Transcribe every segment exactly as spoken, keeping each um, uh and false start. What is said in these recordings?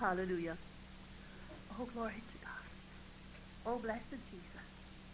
Hallelujah. Oh, glory to God. Oh, blessed Jesus.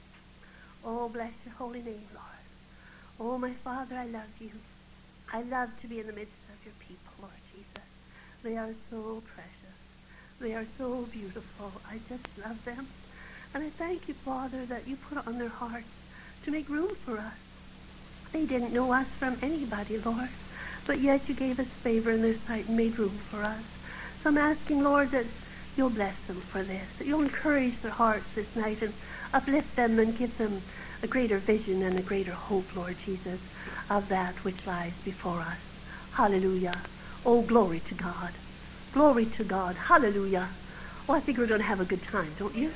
Oh, bless your holy name, Lord. Oh, my Father, I love you. I love to be in the midst of your people, Lord Jesus. They are so precious. They are so beautiful. I just love them. And I thank you, Father, that you put it on their hearts to make room for us. They didn't know us from anybody, Lord, but yet you gave us favor in their sight and made room for us. So I'm asking, Lord, that you'll bless them for this, that you'll encourage their hearts this night and uplift them and give them a greater vision and a greater hope, Lord Jesus, of that which lies before us. Hallelujah. Oh, glory to God. Glory to God. Hallelujah. Oh, I think we're going to have a good time, don't you?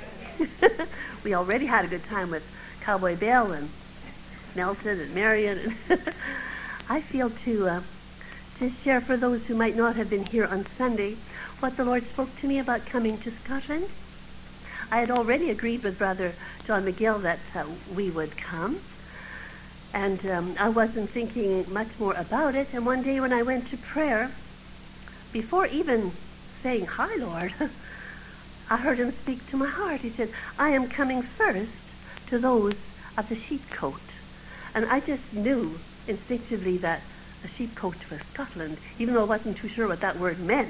We already had a good time with Cowboy Bill and Nelson and Marion. And I feel to uh, just share for those who might not have been here on Sunday what the Lord spoke to me about coming to Scotland. I had already agreed with Brother John McGill that uh, we would come. And um, I wasn't thinking much more about it. And one day when I went to prayer, before even saying, "Hi, Lord," I heard him speak to my heart. He said, "I am coming first to those of the sheepcote." And I just knew instinctively that a sheepcote was Scotland, even though I wasn't too sure what that word meant.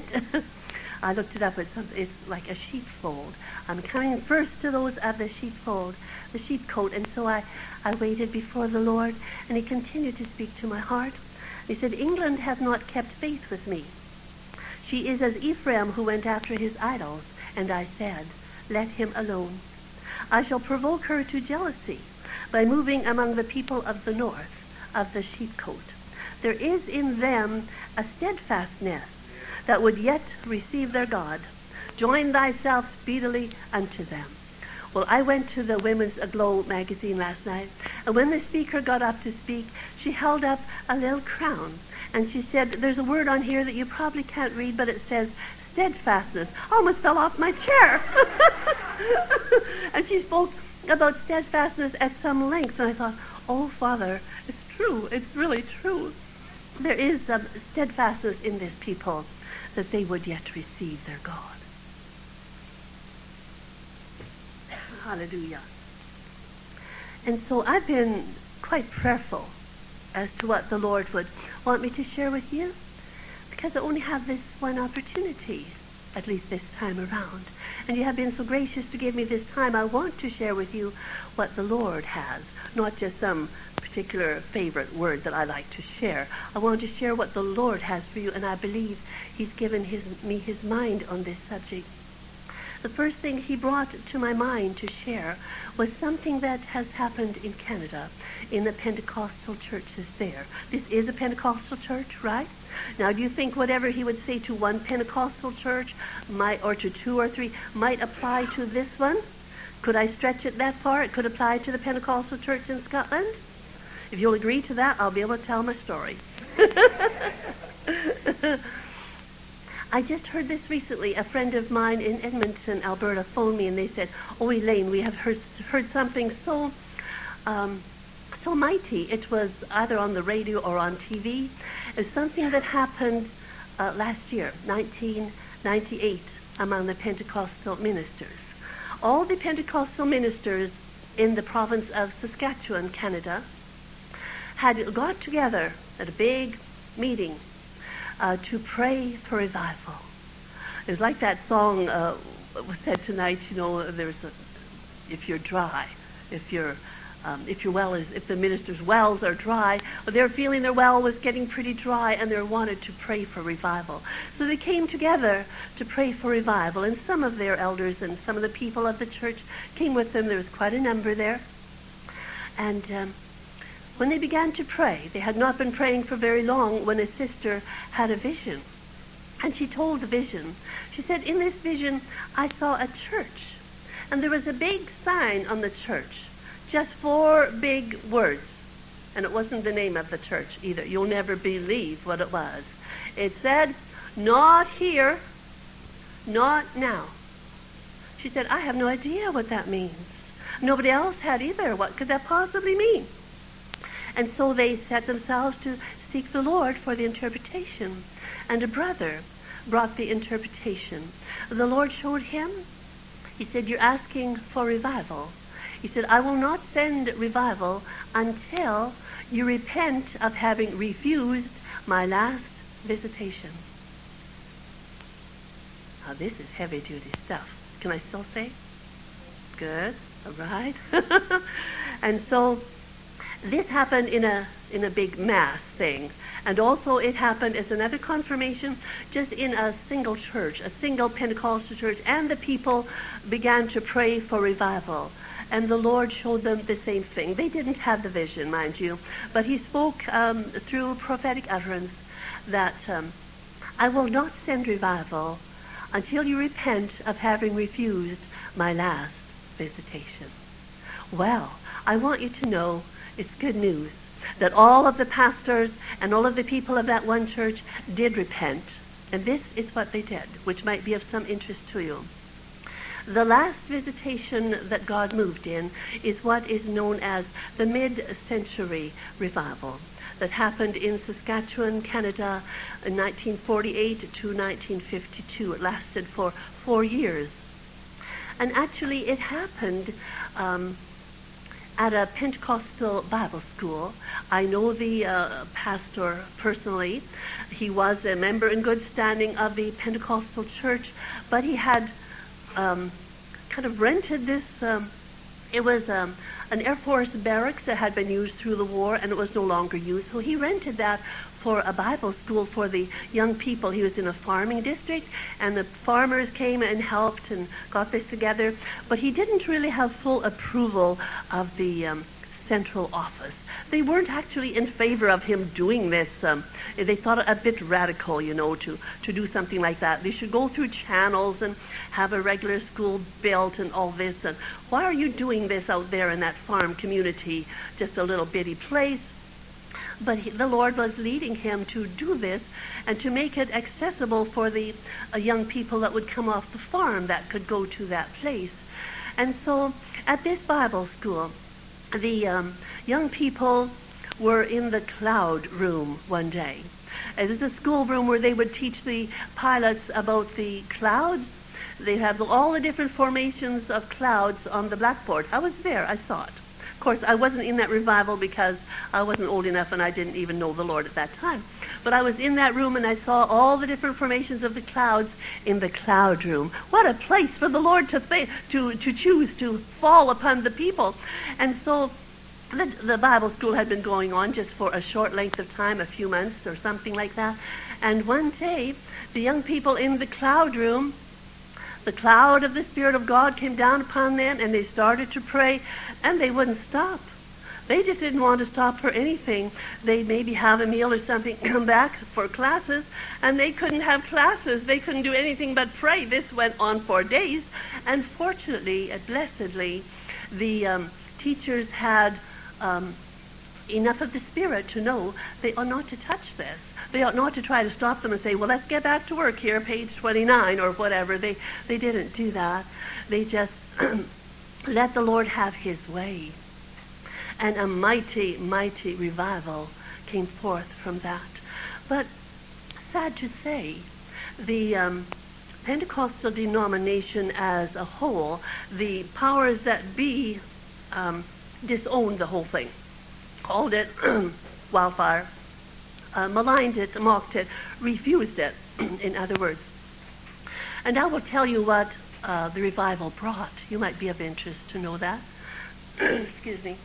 I looked it up. It's, some, it's like a sheepfold. I'm coming first to those of the sheepfold, the sheepcote. And so I, I waited before the Lord, and he continued to speak to my heart. He said, "England has not kept faith with me. She is as Ephraim who went after his idols. And I said, let him alone. I shall provoke her to jealousy by moving among the people of the north, of the sheepcote. There is in them a steadfastness that would yet receive their God. Join thyself speedily unto them." Well, I went to the Women's Aglow magazine last night, and when the speaker got up to speak, she held up a little crown, and she said, "There's a word on here that you probably can't read, but it says steadfastness." I almost fell off my chair. And she spoke about steadfastness at some length, and I thought, oh, Father, it's true. It's really true. There is um, steadfastness in this people, that they would yet receive their God. Hallelujah. And so I've been quite prayerful as to what the Lord would want me to share with you, because I only have this one opportunity, at least this time around. And you have been so gracious to give me this time. I want to share with you what the Lord has, not just some particular favorite word that I like to share. I want to share what the Lord has for you, and I believe he's given his, me his mind on this subject. The first thing he brought to my mind to share was something that has happened in Canada, in the Pentecostal churches there. This is a Pentecostal church, right? Now, do you think whatever he would say to one Pentecostal church might, or to two or three, might apply to this one? Could I stretch it that far? It could apply to the Pentecostal church in Scotland? If you'll agree to that, I'll be able to tell my story. I just heard this recently. A friend of mine in Edmonton, Alberta, phoned me, and they said, "Oh, Elaine, we have heard, heard something so um, so mighty." It was either on the radio or on T V. It's something that happened uh, last year, nineteen ninety-eight, among the Pentecostal ministers. All the Pentecostal ministers in the province of Saskatchewan, Canada, had got together at a big meeting uh, to pray for revival. It was like that song uh, was said tonight, you know, there's a, if you're dry, if you're Um, if your well is, if the minister's wells are dry, or they're feeling their well was getting pretty dry, and they wanted to pray for revival. So they came together to pray for revival, and some of their elders and some of the people of the church came with them. There was quite a number there. And um, when they began to pray, they had not been praying for very long when a sister had a vision. And she told the vision. She said, "In this vision, I saw a church, and there was a big sign on the church. Just four big words. And it wasn't the name of the church either. You'll never believe what it was. It said, not here, not now." She said, "I have no idea what that means. Nobody else had either. What could that possibly mean?" And so they set themselves to seek the Lord for the interpretation. And a brother brought the interpretation. The Lord showed him, he said, you're asking for revival. He said, I will not send revival until you repent of having refused my last visitation. Now this is heavy-duty stuff. Can I still say? Good. All right. And so this happened in a in a big mass thing. And also it happened as another confirmation just in a single church, a single Pentecostal church, and the people began to pray for revival. And the Lord showed them the same thing. They didn't have the vision, mind you, but he spoke um, through prophetic utterance that um, I will not send revival until you repent of having refused my last visitation. Well, I want you to know it's good news that all of the pastors and all of the people of that one church did repent. And this is what they did, which might be of some interest to you. The last visitation that God moved in is what is known as the mid-century revival that happened in Saskatchewan, Canada in nineteen forty-eight to nineteen fifty-two. It lasted for four years. And actually it happened um, at a Pentecostal Bible school. I know the uh, pastor personally. He was a member in good standing of the Pentecostal church, but he had um, kind of rented this. Um, it was um, an Air Force barracks that had been used through the war, and it was no longer used. So he rented that for a Bible school for the young people. He was in a farming district, and the farmers came and helped and got this together. But he didn't really have full approval of the um, central office. They weren't actually in favor of him doing this. Um, they thought it a bit radical, you know, to, to do something like that. They should go through channels and have a regular school built and all this. And why are you doing this out there in that farm community, just a little bitty place? But he, the Lord was leading him to do this and to make it accessible for the uh, young people that would come off the farm that could go to that place. And so at this Bible school, the um, young people were in the cloud room one day. It was a school room where they would teach the pilots about the clouds. They have all the different formations of clouds on the blackboard. I was there. I saw it. Of course, I wasn't in that revival because I wasn't old enough and I didn't even know the Lord at that time. But I was in that room and I saw all the different formations of the clouds in the cloud room. What a place for the Lord to th- to to choose to fall upon the people. And so the, the Bible school had been going on just for a short length of time, a few months or something like that. And one day, the young people in the cloud room, the cloud of the Spirit of God came down upon them, and they started to pray, and they wouldn't stop. They just didn't want to stop for anything. They'd maybe have a meal or something, come back for classes, and they couldn't have classes. They couldn't do anything but pray. This went on for days, and fortunately, and blessedly, the um, teachers had um, enough of the Spirit to know they ought not to touch this. They ought not to try to stop them and say, well, let's get back to work here, page twenty-nine, or whatever. They they didn't do that. They just let the Lord have his way. And a mighty, mighty revival came forth from that. But sad to say, the um, Pentecostal denomination as a whole, the powers that be um, disowned the whole thing, called it wildfire. Uh, maligned it, mocked it, refused it, in other words. And I will tell you what uh, the revival brought. You might be of interest to know that. Excuse me.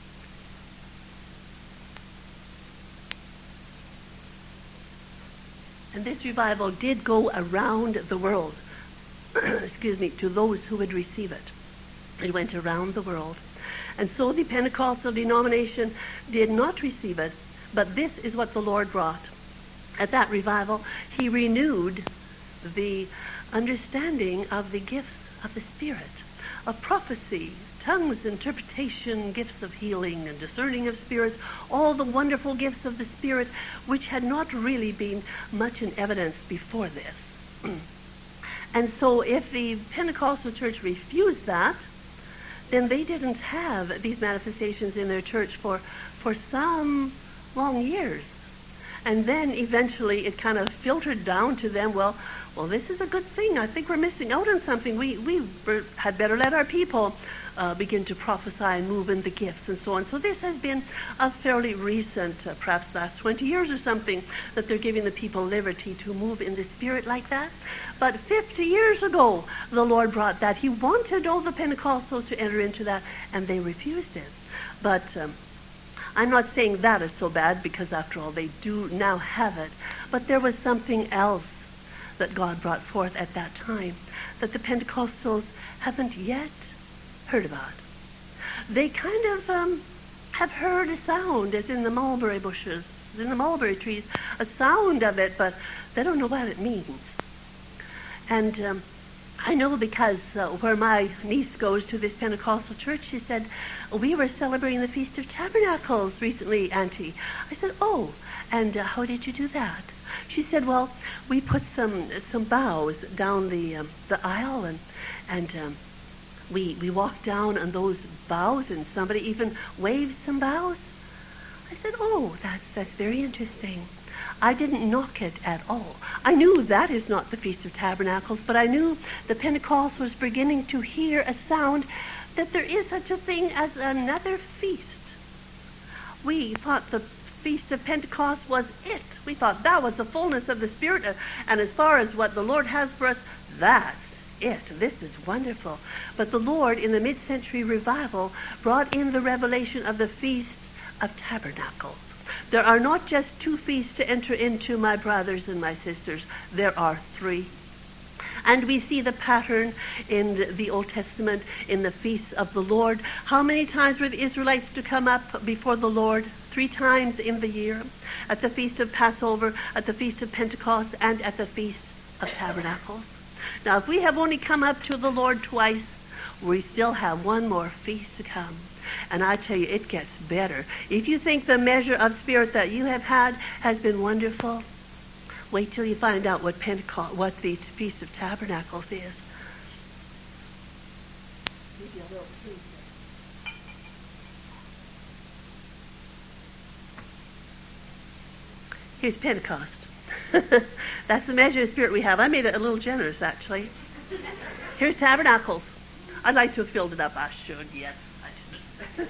And this revival did go around the world, excuse me, to those who would receive it. It went around the world. And so the Pentecostal denomination did not receive it. But this is what the Lord brought. At that revival, he renewed the understanding of the gifts of the Spirit, of prophecy, tongues, interpretation, gifts of healing and discerning of spirits, all the wonderful gifts of the Spirit, which had not really been much in evidence before this. And so if the Pentecostal church refused that, then they didn't have these manifestations in their church for, for some long years. And then eventually it kind of filtered down to them, well, well, this is a good thing. I think we're missing out on something. We, we had better let our people uh, begin to prophesy and move in the gifts and so on. So this has been a fairly recent, uh, perhaps last twenty years or something, that they're giving the people liberty to move in the Spirit like that. But fifty years ago, the Lord brought that. He wanted all the Pentecostals to enter into that, and they refused it. But um, I'm not saying that is so bad, because after all, they do now have it. But there was something else that God brought forth at that time that the Pentecostals haven't yet heard about. They kind of um, have heard a sound, as in the mulberry bushes, in the mulberry trees, a sound of it, but they don't know what it means. And um, I know because uh, where my niece goes to this Pentecostal church, she said, we were celebrating the Feast of Tabernacles recently, Auntie. I said, oh, and uh, how did you do that? She said, well, we put some some boughs down the um, the aisle, and and um, we we walked down on those boughs, and somebody even waved some boughs. I said, oh, that's that's very interesting. I didn't knock it at all. I knew that is not the Feast of Tabernacles, but I knew the Pentecost was beginning to hear a sound that there is such a thing as another feast. We thought the Feast of Pentecost was it. We thought that was the fullness of the Spirit, uh, and as far as what the Lord has for us, that's it. This is wonderful. But the Lord, in the mid-century revival, brought in the revelation of the Feast of Tabernacles. There are not just two feasts to enter into, my brothers and my sisters. There are three. And we see the pattern in the Old Testament, in the feasts of the Lord. How many times were the Israelites to come up before the Lord? Three times in the year. At the Feast of Passover, at the Feast of Pentecost, and at the Feast of Tabernacles. Now, if we have only come up to the Lord twice, we still have one more feast to come. And I tell you, it gets better. If you think the measure of Spirit that you have had has been wonderful, wait till you find out what Pentecost, what the Feast of Tabernacles is. Give you a little taste. Here's Pentecost. That's the measure of Spirit we have. I made it a little generous, actually. Here's Tabernacles. I'd like to have filled it up. I should, yes. I should.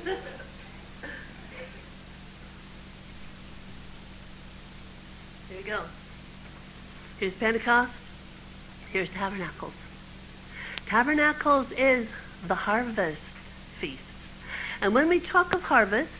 Here you go. Here's Pentecost. Here's Tabernacles. Tabernacles is the harvest feast. And when we talk of harvest,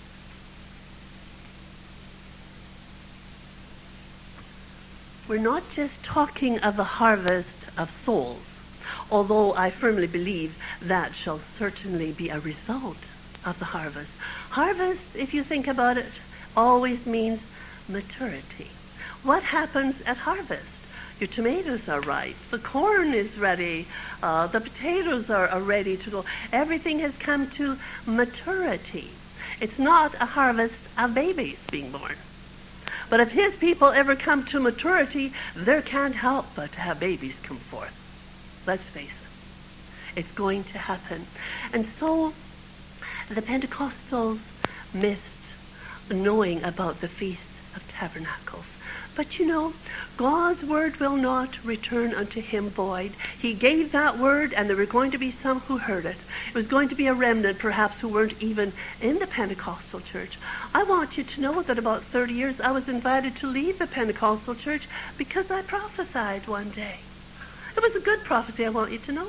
we're not just talking of the harvest of souls, although I firmly believe that shall certainly be a result of the harvest. Harvest, if you think about it, always means maturity. What happens at harvest? Your tomatoes are ripe, the corn is ready, uh, the potatoes are, are ready to go. Everything has come to maturity. It's not a harvest of babies being born. But if his people ever come to maturity, there can't help but to have babies come forth. Let's face it. It's going to happen. And so the Pentecostals missed knowing about the Feast of Tabernacles. But you know, God's word will not return unto him void. He gave that word, and there were going to be some who heard it. It was going to be a remnant, perhaps, who weren't even in the Pentecostal church. I want you to know that about thirty years I was invited to leave the Pentecostal church because I prophesied one day. It was a good prophecy, I want you to know.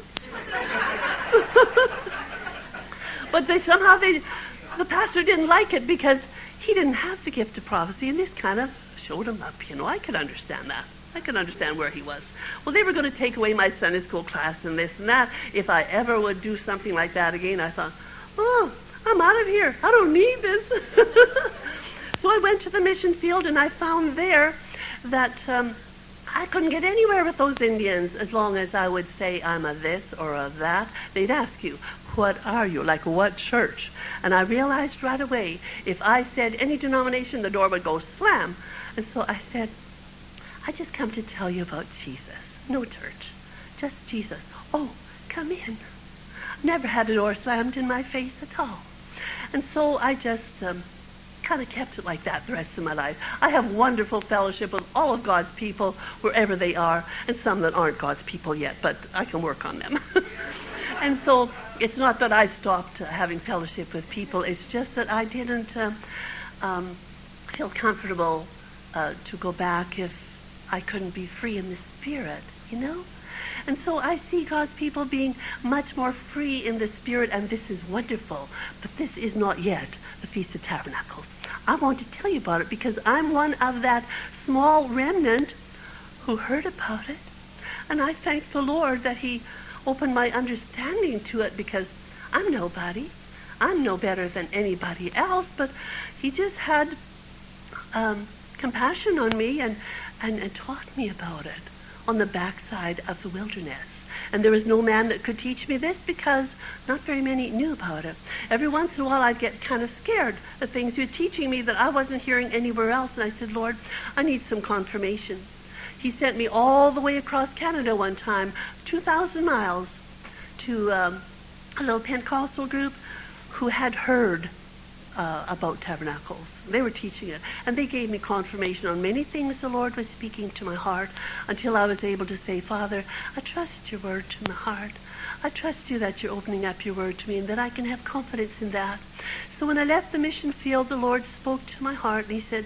But they somehow, they, the pastor didn't like it because he didn't have the gift of prophecy, and this kind of showed him up. You know, I could understand that. I could understand where he was. Well, they were going to take away my Sunday school class and this and that. If I ever would do something like that again, I thought, oh, I'm out of here. I don't need this. So I went to the mission field, and I found there that um, I couldn't get anywhere with those Indians as long as I would say I'm a this or a that. They'd ask you, what are you? Like what church? And I realized right away, if I said any denomination, the door would go slam. And so I said, I just come to tell you about Jesus. No church. Just Jesus. Oh, come in. Never had a door slammed in my face at all. And so I just um, kind of kept it like that the rest of my life. I have wonderful fellowship with all of God's people wherever they are, and some that aren't God's people yet, but I can work on them. And so it's not that I stopped uh, having fellowship with people. It's just that I didn't uh, um, feel comfortable uh, to go back if I couldn't be free in the Spirit, you know? And so I see God's people being much more free in the Spirit, and this is wonderful. But this is not yet the Feast of Tabernacles. I want to tell you about it because I'm one of that small remnant who heard about it. And I thank the Lord that he opened my understanding to it, because I'm nobody. I'm no better than anybody else, but he just had um, compassion on me and, and, and taught me about it on the backside of the wilderness. And there was no man that could teach me this because not very many knew about it. Every once in a while I'd get kind of scared of things he was teaching me that I wasn't hearing anywhere else. And I said, Lord, I need some confirmation. He sent me all the way across Canada one time, two thousand miles, to um, a little Pentecostal group who had heard uh, about tabernacles. They were teaching it. And they gave me confirmation on many things the Lord was speaking to my heart until I was able to say, Father, I trust your word to my heart. I trust you that you're opening up your word to me and that I can have confidence in that. So when I left the mission field, the Lord spoke to my heart and he said,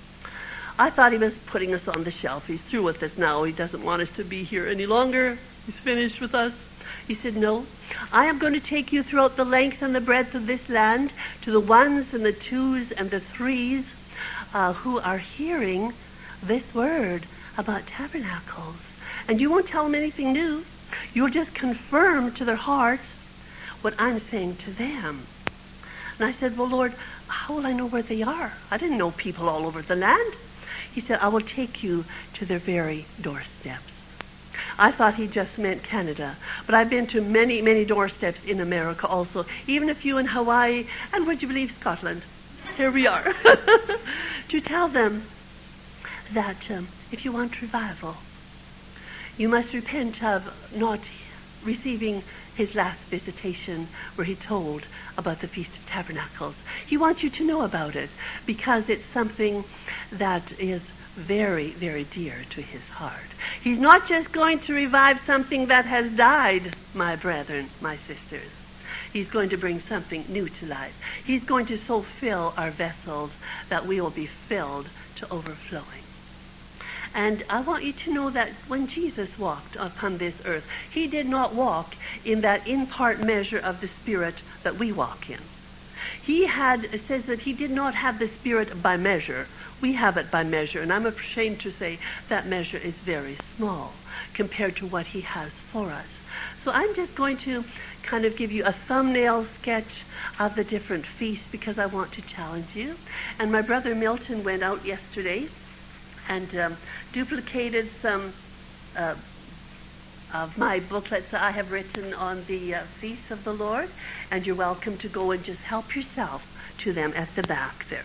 I thought he was putting us on the shelf. He's through with us now. He doesn't want us to be here any longer. He's finished with us. He said, no, I am going to take you throughout the length and the breadth of this land to the ones and the twos and the threes uh, who are hearing this word about tabernacles. And you won't tell them anything new. You'll just confirm to their hearts what I'm saying to them. And I said, well, Lord, how will I know where they are? I didn't know people all over the land. He said, I will take you to their very doorsteps. I thought he just meant Canada, but I've been to many, many doorsteps in America also, even a few in Hawaii, and would you believe Scotland? Here we are. To tell them that um, if you want revival, you must repent of not receiving his last visitation where he told about the Feast of Tabernacles. He wants you to know about it because it's something that is very, very dear to his heart. He's not just going to revive something that has died, my brethren, my sisters. He's going to bring something new to life. He's going to so fill our vessels that we will be filled to overflowing. And I want you to know that when Jesus walked upon this earth, he did not walk in that in part measure of the Spirit that we walk in. He had, it says that he did not have the Spirit by measure. We have it by measure, and I'm ashamed to say that measure is very small compared to what he has for us. So I'm just going to kind of give you a thumbnail sketch of the different feasts because I want to challenge you. And my brother Milton went out yesterday and um, duplicated some uh, of my booklets that I have written on the uh, feasts of the Lord, and you're welcome to go and just help yourself to them at the back there.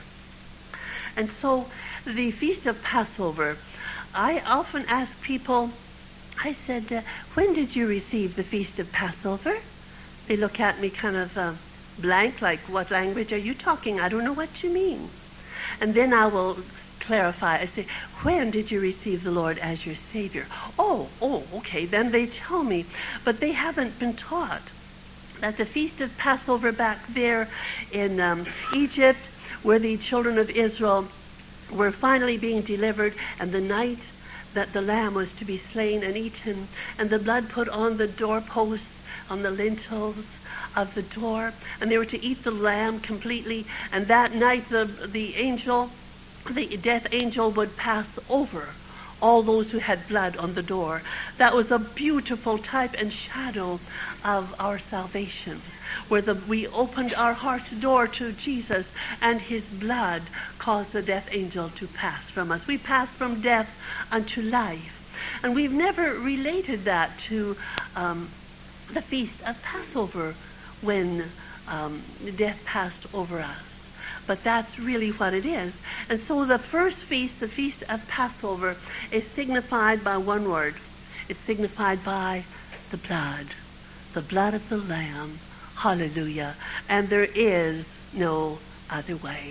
And so the Feast of Passover, I often ask people, I said, uh, when did you receive the Feast of Passover? They look at me kind of uh, blank, like, what language are you talking? I don't know what you mean. And then I will clarify. I say, when did you receive the Lord as your Savior? Oh, oh, okay, then they tell me. But they haven't been taught that the Feast of Passover back there in um, Egypt, where the children of Israel were finally being delivered, and the night that the lamb was to be slain and eaten, and the blood put on the doorposts, on the lintels of the door, and they were to eat the lamb completely, and that night the, the angel, the death angel would pass over all those who had blood on the door. That was a beautiful type and shadow of our salvation, where the, we opened our heart's door to Jesus, and his blood caused the death angel to pass from us. We passed from death unto life. And we've never related that to um, the Feast of Passover when um, death passed over us. But that's really what it is. And so the first feast, the Feast of Passover, is signified by one word. It's signified by the blood. The blood of the Lamb. Hallelujah. And there is no other way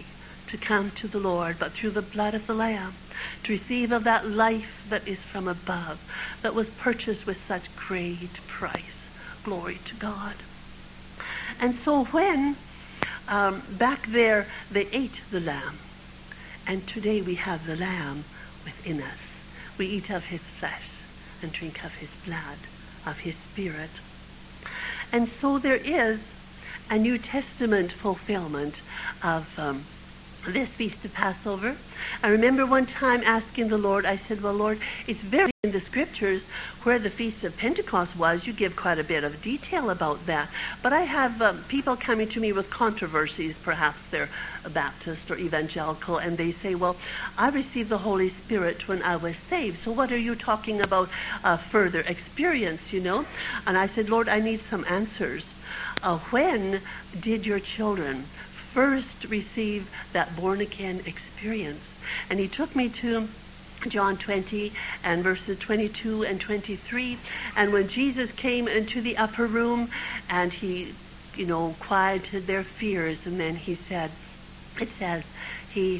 to come to the Lord, but through the blood of the Lamb, to receive of that life that is from above, that was purchased with such great price. Glory to God. And so when um, back there they ate the lamb, and today we have the Lamb within us. We eat of his flesh and drink of his blood, of his Spirit. And so there is a New Testament fulfillment of um, this Feast of Passover. I remember one time asking the Lord, I said, well, Lord, it's very in the scriptures where the Feast of Pentecost was, you give quite a bit of detail about that. But I have um, people coming to me with controversies, perhaps they're Baptist or evangelical, and they say, well, I received the Holy Spirit when I was saved, so what are you talking about uh, further experience, you know? And I said, Lord, I need some answers. Uh, when did your children first receive that born-again experience? And he took me to John twenty and verses twenty-two and twenty-three. And when Jesus came into the upper room and he, you know, quieted their fears, and then he said, it says, he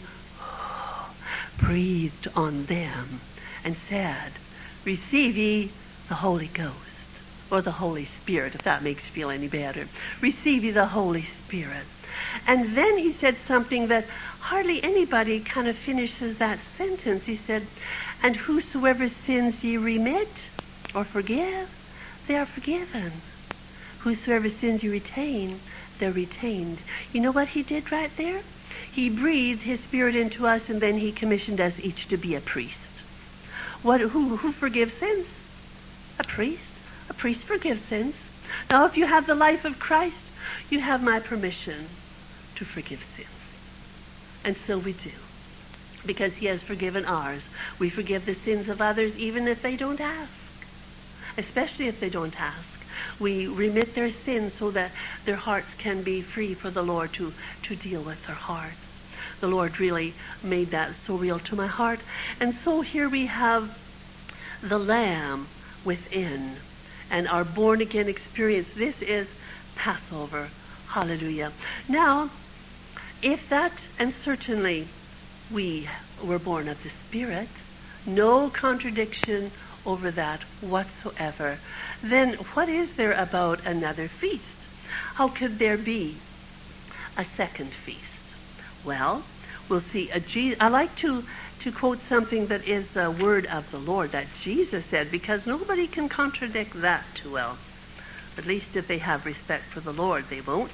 breathed on them and said, receive ye the Holy Ghost, or the Holy Spirit, if that makes you feel any better. Receive ye the Holy Spirit. And then he said something that hardly anybody kind of finishes that sentence. He said, and whosoever sins ye remit or forgive, they are forgiven. Whosoever sins you retain, they're retained. You know what he did right there? He breathed his Spirit into us, and then he commissioned us each to be a priest. What? Who, who forgives sins? A priest. A priest forgives sins. Now, if you have the life of Christ, you have my permission to forgive sins. And so we do. Because he has forgiven ours. We forgive the sins of others even if they don't ask. Especially if they don't ask. We remit their sins so that their hearts can be free for the Lord to, to deal with their hearts. The Lord really made that so real to my heart. And so here we have the Lamb within and our born-again experience. This is Passover. Hallelujah. Now, if that, and certainly we were born of the Spirit, no contradiction over that whatsoever, then what is there about another feast? How could there be a second feast? Well, we'll see. A Je- I like to, to quote something that is the word of the Lord that Jesus said, because nobody can contradict that too well. At least if they have respect for the Lord, they won't.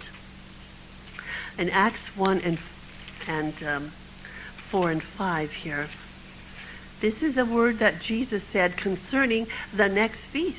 In Acts one and, and um, four and five here, this is a word that Jesus said concerning the next feast.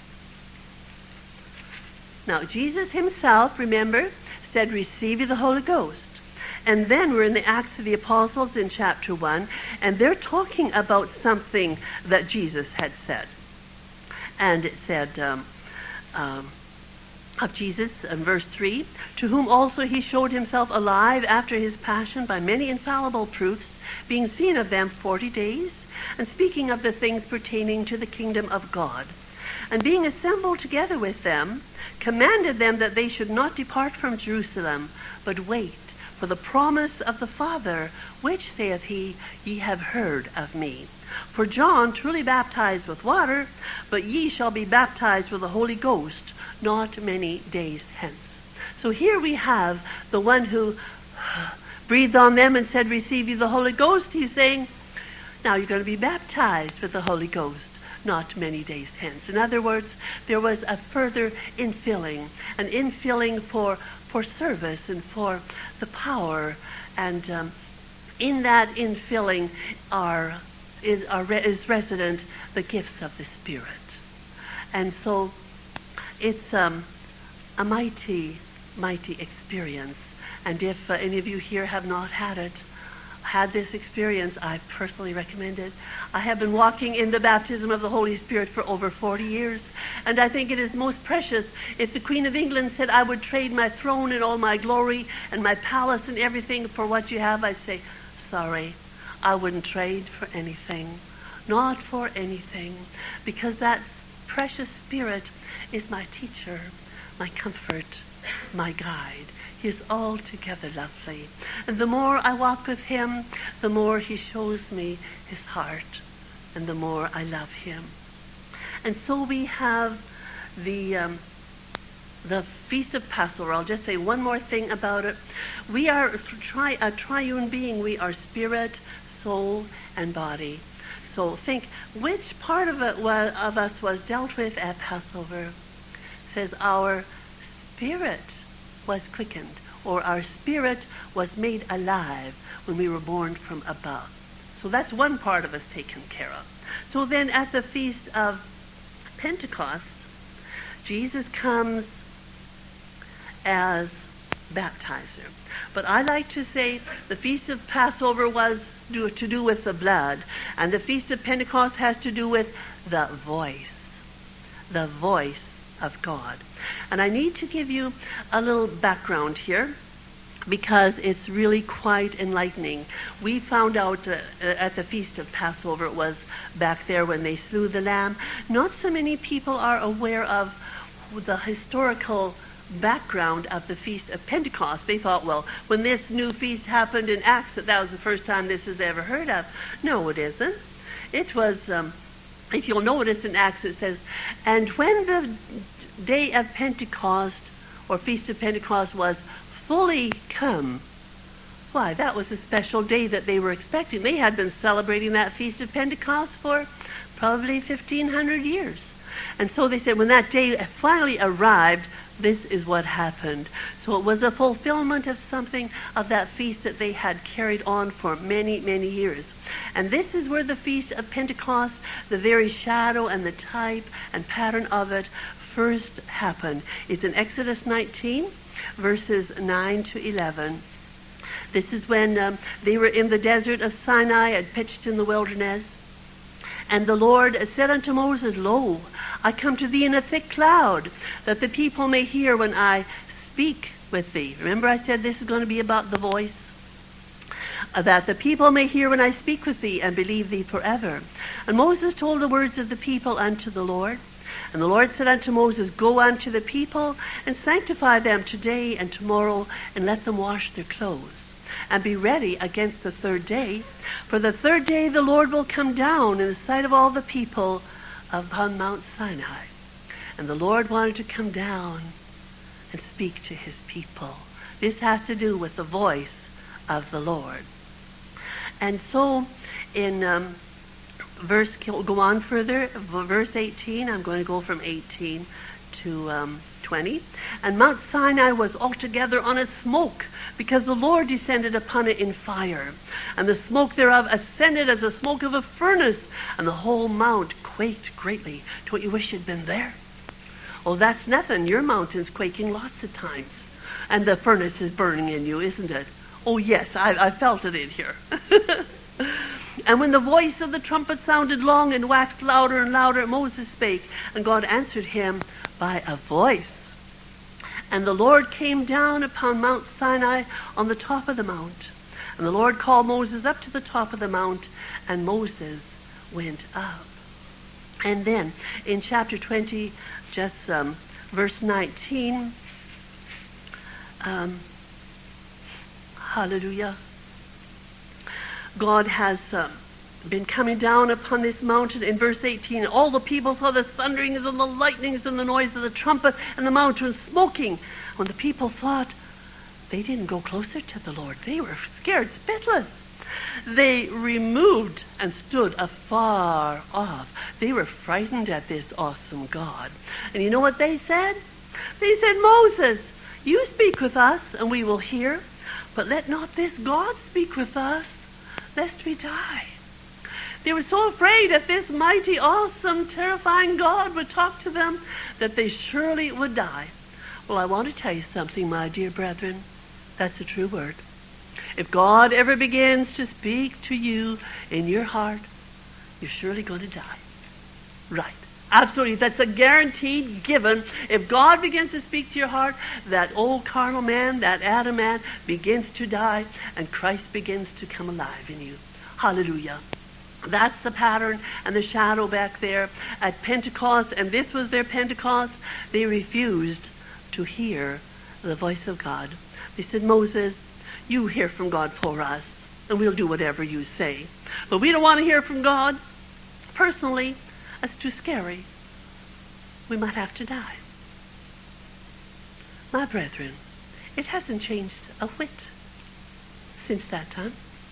Now, Jesus himself, remember, said, receive you the Holy Ghost. And then we're in the Acts of the Apostles in chapter one, and they're talking about something that Jesus had said. And it said, um, um, of Jesus in verse three, to whom also he showed himself alive after his passion by many infallible proofs, being seen of them forty days, and speaking of the things pertaining to the kingdom of God. And being assembled together with them, commanded them that they should not depart from Jerusalem, but wait for the promise of the Father, which, saith he, ye have heard of me. For John truly baptized with water, but ye shall be baptized with the Holy Ghost not many days hence. So here we have the one who breathed on them and said, receive you the Holy Ghost. He's saying, now you're going to be baptized with the Holy Ghost not many days hence. In other words, there was a further infilling, an infilling for, for service and for the power. And um, in that infilling are, is, are, is resident the gifts of the Spirit. And so it's um, a mighty, mighty experience. And if uh, any of you here have not had it, had this experience, I personally recommend it. I have been walking in the baptism of the Holy Spirit for over forty years, and I think it is most precious. If the Queen of England said I would trade my throne and all my glory and my palace and everything for what you have, I'd say, sorry, I wouldn't trade for anything, not for anything, because that precious Spirit is my teacher, my comfort, my guide. He is altogether lovely. And the more I walk with him, the more he shows me his heart, and the more I love him. And so we have the um, the Feast of Passover. I'll just say one more thing about it. We are tri- a triune being. We are spirit, soul, and body. So think, which part of it was, of us was dealt with at Passover? It says our spirit was quickened, or our spirit was made alive when we were born from above. So that's one part of us taken care of. So then at the Feast of Pentecost, Jesus comes as baptizer. But I like to say the Feast of Passover was do, to do with the blood, and the Feast of Pentecost has to do with the voice, the voice of God. And I need to give you a little background here, because it's really quite enlightening. We found out uh, at the Feast of Passover, it was back there when they slew the lamb. Not so many people are aware of the historical background of the Feast of Pentecost. They thought, well, when this new feast happened in Acts, that that was the first time this was ever heard of. No, it isn't. It was, um, if you'll notice in Acts, it says, and when the day of Pentecost, or Feast of Pentecost, was fully come. Why, that was a special day that they were expecting. They had been celebrating that Feast of Pentecost for probably fifteen hundred years. And so they said when that day finally arrived, this is what happened. So it was a fulfillment of something of that feast that they had carried on for many, many years. And this is where the Feast of Pentecost, the very shadow and the type and pattern of it, first happened. It's in Exodus nineteen, verses nine to eleven. This is when um, they were in the desert of Sinai and pitched in the wilderness. And the Lord said unto Moses, Lo, I come to thee in a thick cloud, that the people may hear when I speak with thee. Remember I said this is going to be about the voice? Uh, that the people may hear when I speak with thee, and believe thee forever. And Moses told the words of the people unto the Lord. And the Lord said unto Moses, Go unto the people, and sanctify them today and tomorrow, and let them wash their clothes, and be ready against the third day. For the third day the Lord will come down in the sight of all the people upon Mount Sinai. And the Lord wanted to come down and speak to his people. This has to do with the voice of the Lord. And so in um, verse, go on further, verse eighteen, I'm going to go from eighteen to um, twenty. And Mount Sinai was altogether on a smoke, because the Lord descended upon it in fire, and the smoke thereof ascended as the smoke of a furnace, and the whole mount quaked greatly. Don't you wish you'd been there? Oh, that's nothing. Your mountain's quaking lots of times, and the furnace is burning in you, isn't it? Oh, yes, I, I felt it in here. And when the voice of the trumpet sounded long and waxed louder and louder, Moses spake, and God answered him by a voice. And the Lord came down upon Mount Sinai on the top of the mount. And the Lord called Moses up to the top of the mount, and Moses went up. And then in chapter twenty, just um, verse nineteen, um, hallelujah, God has um, been coming down upon this mountain. In verse eighteen, all the people saw the thunderings and the lightnings and the noise of the trumpet and the mountain smoking. When the people thought, they didn't go closer to the Lord. They were scared spitless. They removed and stood afar off. They were frightened at this awesome God. And you know what they said? They said, Moses, you speak with us, and we will hear. But let not this God speak with us, lest we die. They were so afraid that this mighty, awesome, terrifying God would talk to them that they surely would die. Well, I want to tell you something, my dear brethren. That's a true word. If God ever begins to speak to you in your heart, you're surely going to die. Right. Absolutely. That's a guaranteed given. If God begins to speak to your heart, that old carnal man, that Adam man, begins to die, and Christ begins to come alive in you. Hallelujah. That's the pattern and the shadow back there at Pentecost, and this was their Pentecost. They refused to hear the voice of God. They said, Moses, you hear from God for us, and we'll do whatever you say. But we don't want to hear from God. Personally, that's too scary. We might have to die. My brethren, it hasn't changed a whit since that time.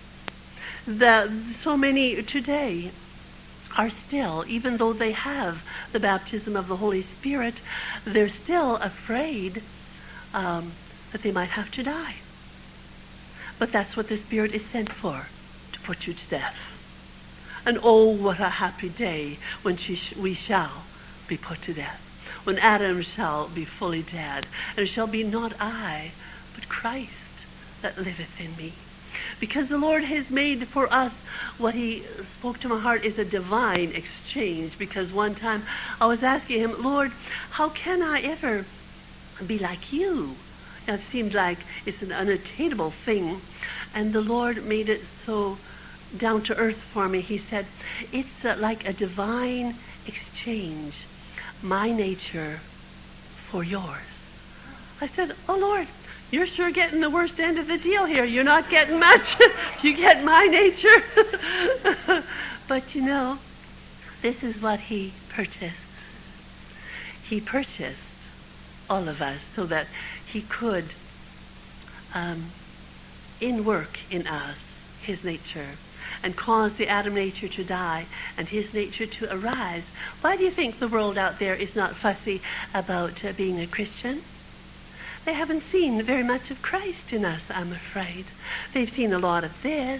The, so many today are still, even though they have the baptism of the Holy Spirit, they're still afraid um, that they might have to die. But that's what the Spirit is sent for, to put you to death. And oh, what a happy day when she sh- we shall be put to death, when Adam shall be fully dead, and it shall be not I, but Christ that liveth in me. Because the Lord has made for us what he spoke to my heart is a divine exchange. Because one time I was asking him, Lord, how can I ever be like you? It seemed like it's an unattainable thing. And the Lord made it so down to earth for me. He said, it's uh, like a divine exchange, my nature for yours. I said, oh Lord, you're sure getting the worst end of the deal here. You're not getting much. You get my nature. But you know, this is what he purchased. He purchased all of us so that he could um, in work in us his nature and cause the Adam nature to die and his nature to arise. Why do you think the world out there is not fussy about uh, being a Christian? They haven't seen very much of Christ in us, I'm afraid. They've seen a lot of this,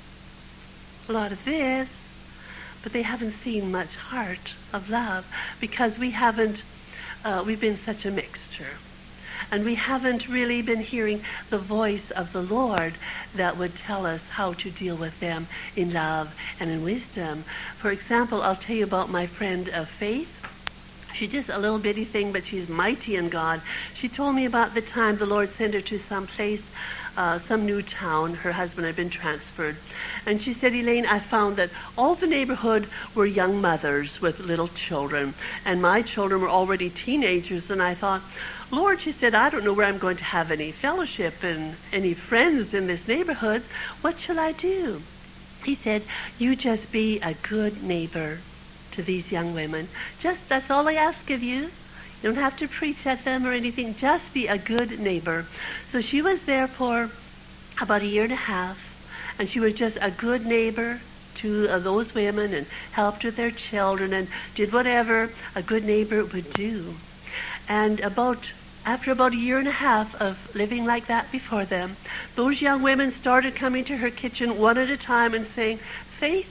a lot of this, but they haven't seen much heart of love because we haven't, uh, we've been such a mixture. And we haven't really been hearing the voice of the Lord that would tell us how to deal with them in love and in wisdom. For example, I'll tell you about my friend of Faith. She's just a little bitty thing, but she's mighty in God. She told me about the time the Lord sent her to some place, uh, some new town. Her husband had been transferred. And she said, Elaine, I found that all the neighborhood were young mothers with little children. And my children were already teenagers. And I thought, Lord, she said, I don't know where I'm going to have any fellowship and any friends in this neighborhood. What shall I do? He said, you just be a good neighbor to these young women. Just, that's all I ask of you. You don't have to preach at them or anything. Just be a good neighbor. So she was there for about a year and a half, and she was just a good neighbor to uh, those women and helped with their children and did whatever a good neighbor would do. And about after about a year and a half of living like that before them, those young women started coming to her kitchen one at a time and saying, Faith,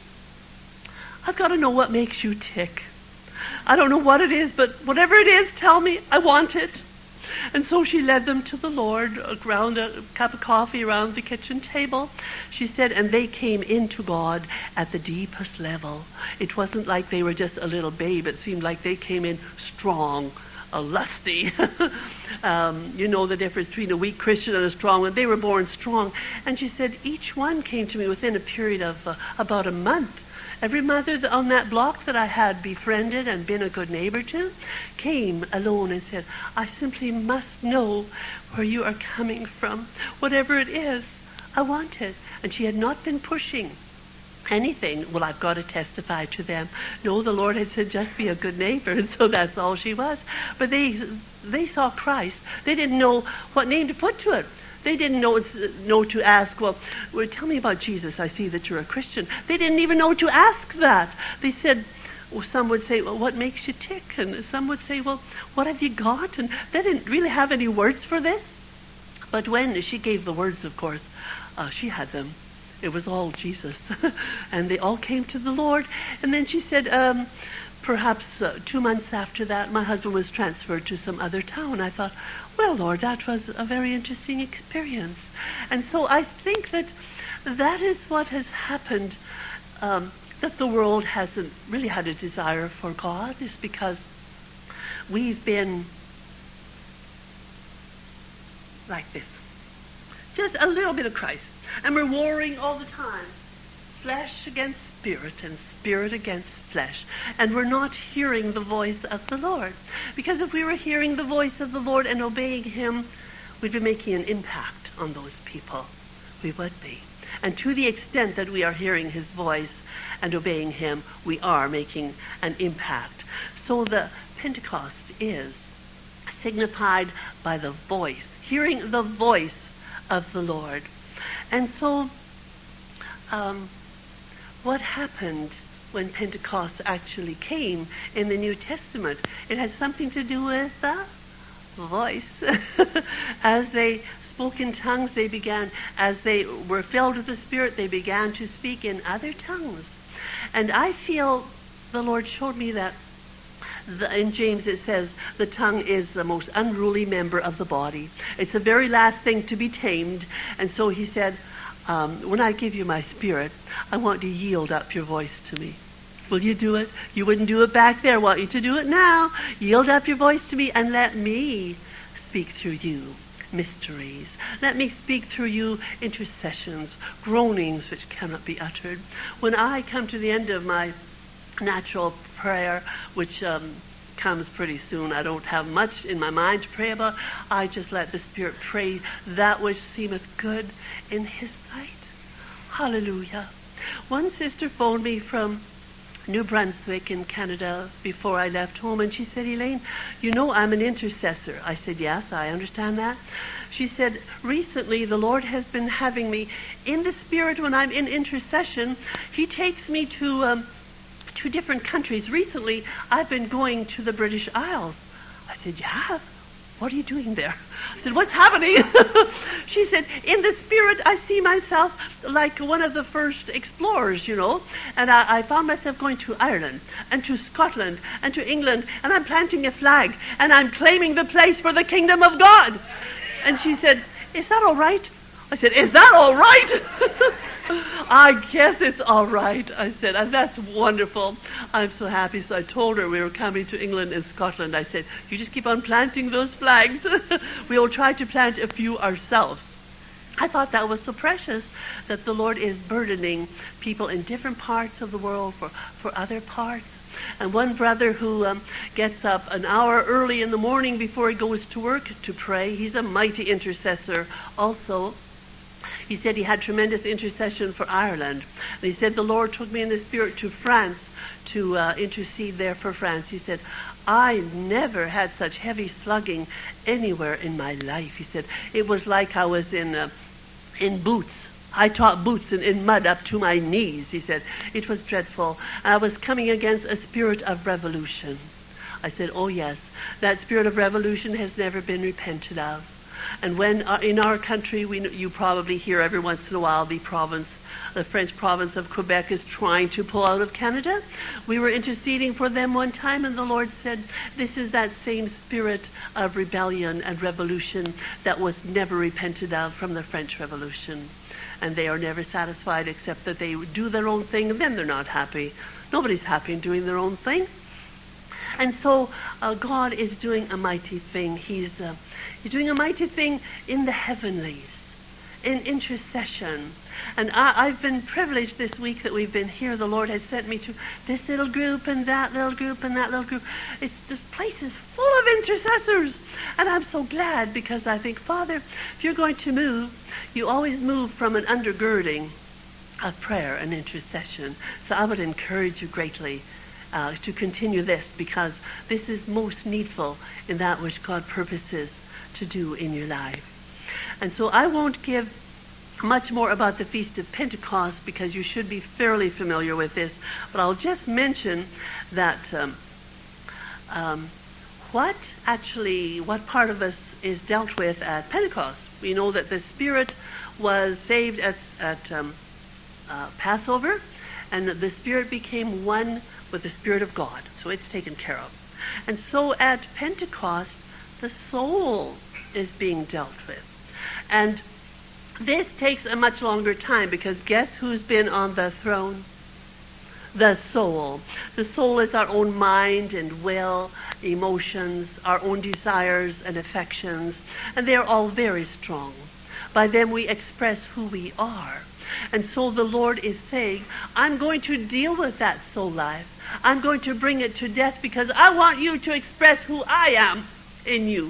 I've got to know what makes you tick. I don't know what it is, but whatever it is, tell me. I want it. And so she led them to the Lord around a cup of coffee around the kitchen table. She said, and they came into God at the deepest level. It wasn't like they were just a little babe. It seemed like they came in strong, uh, lusty. um, you know the difference between a weak Christian and a strong one. They were born strong. And she said, each one came to me within a period of uh, about a month. Every mother on that block that I had befriended and been a good neighbor to came alone and said, I simply must know where you are coming from. Whatever it is, I want it. And she had not been pushing anything. Well, I've got to testify to them. No, the Lord had said, just be a good neighbor. And so that's all she was. But they, they saw Christ. They didn't know what name to put to it. They didn't know, know to ask, well, well, tell me about Jesus. I see that you're a Christian. They didn't even know to ask that. They said, well, some would say, well, what makes you tick? And some would say, well, what have you got? And they didn't really have any words for this. But when she gave the words, of course, uh, she had them. It was all Jesus. And they all came to the Lord. And then she said, um, perhaps uh, two months after that, my husband was transferred to some other town. I thought, well, Lord, that was a very interesting experience. And so I think that that is what has happened, um, that the world hasn't really had a desire for God, is because we've been like this. Just a little bit of Christ. And we're warring all the time. Flesh against spirit and spirit against flesh. And we're not hearing the voice of the Lord. Because if we were hearing the voice of the Lord and obeying him, we'd be making an impact on those people. We would be. And to the extent that we are hearing his voice and obeying him, we are making an impact. So the Pentecost is signified by the voice, hearing the voice of the Lord. And so um, what happened when Pentecost actually came in the New Testament? It has something to do with the voice. As they spoke in tongues, they began, as they were filled with the Spirit, they began to speak in other tongues. And I feel the Lord showed me that the, in James it says, the tongue is the most unruly member of the body. It's the very last thing to be tamed. And so he said, um, when I give you my Spirit, I want you to yield up your voice to me. Will you do it? You wouldn't do it back there. I want you to do it now. Yield up your voice to me and let me speak through you mysteries. Let me speak through you intercessions, groanings which cannot be uttered. When I come to the end of my natural prayer, which um, comes pretty soon, I don't have much in my mind to pray about. I just let the Spirit pray that which seemeth good in his sight. Hallelujah. One sister phoned me from New Brunswick in Canada before I left home, and she said, Elaine, you know I'm an intercessor. I said, yes, I understand that. She said, recently the Lord has been having me in the Spirit when I'm in intercession. He takes me to um, to different countries. Recently, I've been going to the British Isles. I said, you have? What are you doing there? I said, what's happening? She said, in the Spirit, I see myself like one of the first explorers, you know. And I, I found myself going to Ireland and to Scotland and to England, and I'm planting a flag, and I'm claiming the place for the kingdom of God. And she said, is that all right? I said, is that all right? I guess it's all right, I said, and that's wonderful. I'm so happy. So I told her we were coming to England and Scotland. I said, you just keep on planting those flags. We will try to plant a few ourselves. I thought that was so precious that the Lord is burdening people in different parts of the world for, for other parts. And one brother who um, gets up an hour early in the morning before he goes to work to pray, he's a mighty intercessor also. He said he had tremendous intercession for Ireland. And he said, the Lord took me in the Spirit to France to uh, intercede there for France. He said, I never had such heavy slugging anywhere in my life. He said, it was like I was in uh, in boots. I taught boots in, in mud up to my knees, he said. It was dreadful. I was coming against a spirit of revolution. I said, oh yes, that spirit of revolution has never been repented of. And when uh, in our country, we, you probably hear every once in a while the province, the French province of Quebec is trying to pull out of Canada. We were interceding for them one time, and the Lord said, this is that same spirit of rebellion and revolution that was never repented of from the French Revolution. And they are never satisfied except that they do their own thing, and then they're not happy. Nobody's happy in doing their own thing. And so uh, God is doing a mighty thing. He's, uh, he's doing a mighty thing in the heavenlies, in intercession. And I, I've been privileged this week that we've been here. The Lord has sent me to this little group and that little group and that little group. It's, this place is full of intercessors. And I'm so glad, because I think, Father, if you're going to move, you always move from an undergirding of prayer and intercession. So I would encourage you greatly uh, to continue this, because this is most needful in that which God purposes to do in your life. And so I won't give much more about the Feast of Pentecost, because you should be fairly familiar with this, but I'll just mention that um, um, what actually, what part of us is dealt with at Pentecost. We know that the Spirit was saved at, at um, uh, Passover, and the Spirit became one with the Spirit of God. So it's taken care of. And so at Pentecost, the soul is being dealt with. And this takes a much longer time, because guess who's been on the throne? The soul. The soul is our own mind and will, emotions, our own desires and affections, and they are all very strong. By them we express who we are. And so the Lord is saying, I'm going to deal with that soul life. I'm going to bring it to death, because I want you to express who I am in you.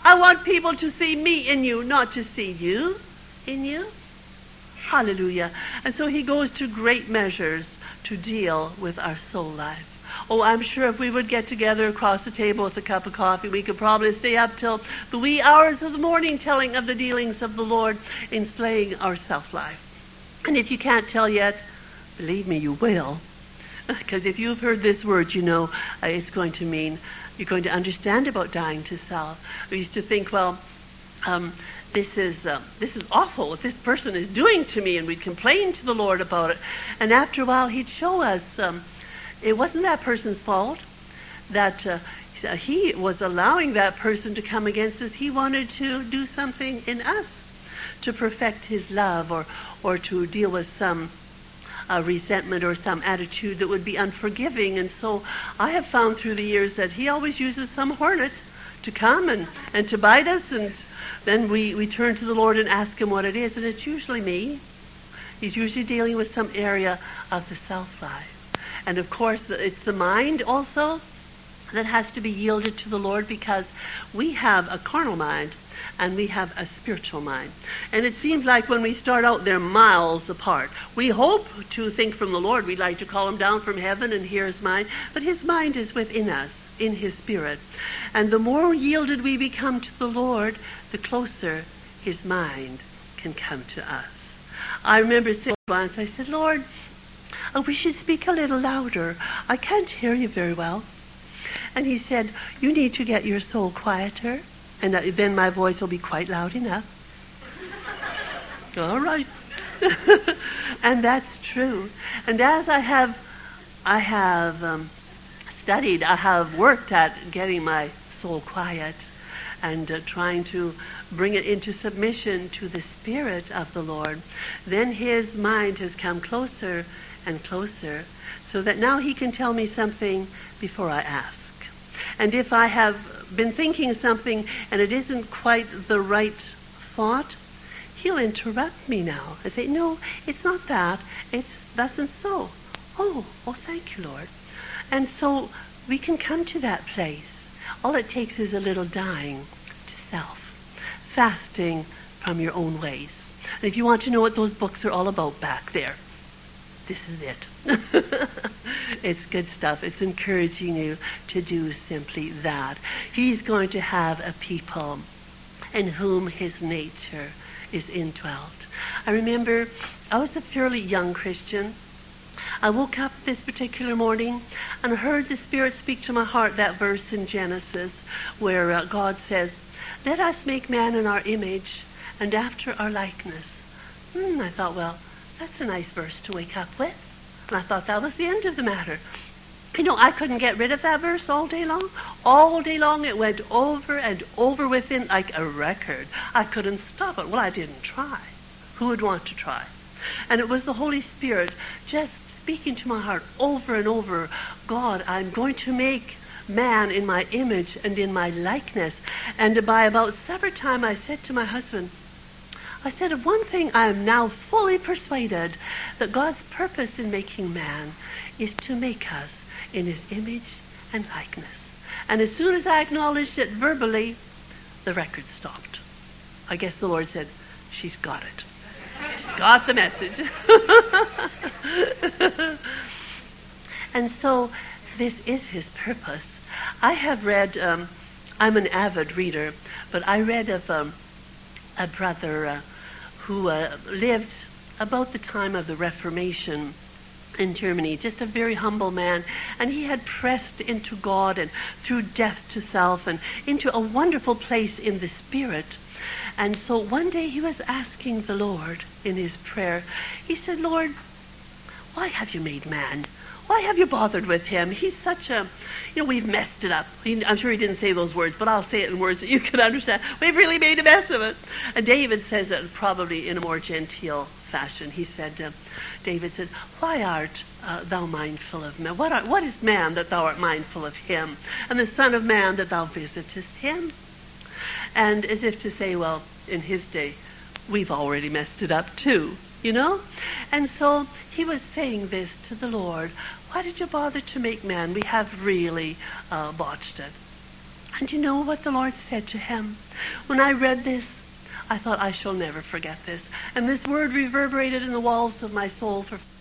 I want people to see me in you, not to see you in you. Hallelujah. And so he goes to great measures to deal with our soul life. Oh, I'm sure if we would get together across the table with a cup of coffee, we could probably stay up till the wee hours of the morning telling of the dealings of the Lord in slaying our self-life. And if you can't tell yet, believe me, you will. Because if you've heard this word, you know uh, it's going to mean you're going to understand about dying to self. We used to think, well, um, this is uh, this is awful what this person is doing to me, and we'd complain to the Lord about it. And after a while, he'd show us um, it wasn't that person's fault, that uh, he was allowing that person to come against us. He wanted to do something in us to perfect his love, or, or to deal with some uh, resentment or some attitude that would be unforgiving. And so I have found through the years that he always uses some hornet to come and, and to bite us, and then we, we turn to the Lord and ask him what it is, and it's usually me. He's usually dealing with some area of the self-life. And of course, it's the mind also that has to be yielded to the Lord, because we have a carnal mind and we have a spiritual mind. And it seems like when we start out, they're miles apart. We hope to think from the Lord. We'd like to call him down from heaven and hear his mind. But his mind is within us, in his spirit. And the more yielded we become to the Lord, the closer his mind can come to us. I remember saying once, I said, Lord, oh, we should speak a little louder. I can't hear you very well. And he said, you need to get your soul quieter, and that, then my voice will be quite loud enough. All right. And that's true. And as I have, I have um, studied, I have worked at getting my soul quiet and uh, trying to bring it into submission to the Spirit of the Lord, then his mind has come closer and closer, so that now he can tell me something before I ask. And if I have been thinking something and it isn't quite the right thought, he'll interrupt me now and say, no, it's not that, it's thus and so. Oh, oh, thank you, Lord. And so we can come to that place. All it takes is a little dying to self, fasting from your own ways. And if you want to know what those books are all about back there, this is it. It's good stuff. It's encouraging you to do simply that. He's going to have a people in whom his nature is indwelt. I remember I was a fairly young Christian. I woke up this particular morning and heard the Spirit speak to my heart that verse in Genesis where uh, God says, let us make man in our image and after our likeness. Hmm, I thought, well, that's a nice verse to wake up with. And I thought that was the end of the matter. You know, I couldn't get rid of that verse all day long. All day long it went over and over within like a record. I couldn't stop it. Well, I didn't try. Who would want to try? And it was the Holy Spirit just speaking to my heart over and over. God, I'm going to make man in my image and in my likeness. And by about supper time, I said to my husband, I said, of one thing I am now fully persuaded, that God's purpose in making man is to make us in his image and likeness. And as soon as I acknowledged it verbally, the record stopped. I guess the Lord said, she's got it. She's got the message. And so this is his purpose. I have read, um, I'm an avid reader, but I read of um, a brother uh, who uh, lived about the time of the Reformation in Germany, just a very humble man, and he had pressed into God and through death to self and into a wonderful place in the Spirit. And so one day he was asking the Lord in his prayer, he said, Lord, why have you made man? Why have you bothered with him? He's such a, you know, we've messed it up. He, I'm sure he didn't say those words, but I'll say it in words that you can understand. We've really made a mess of it. And David says it probably in a more genteel fashion. He said, uh, David said, why art uh, thou mindful of man? What, art, what is man that thou art mindful of him? And the Son of Man that thou visitest him? And as if to say, well, in his day, we've already messed it up too, you know? And so he was saying this to the Lord, why did you bother to make man? We have really uh, botched it. And you know what the Lord said to him? When I read this, I thought, I shall never forget this. And this word reverberated in the walls of my soul for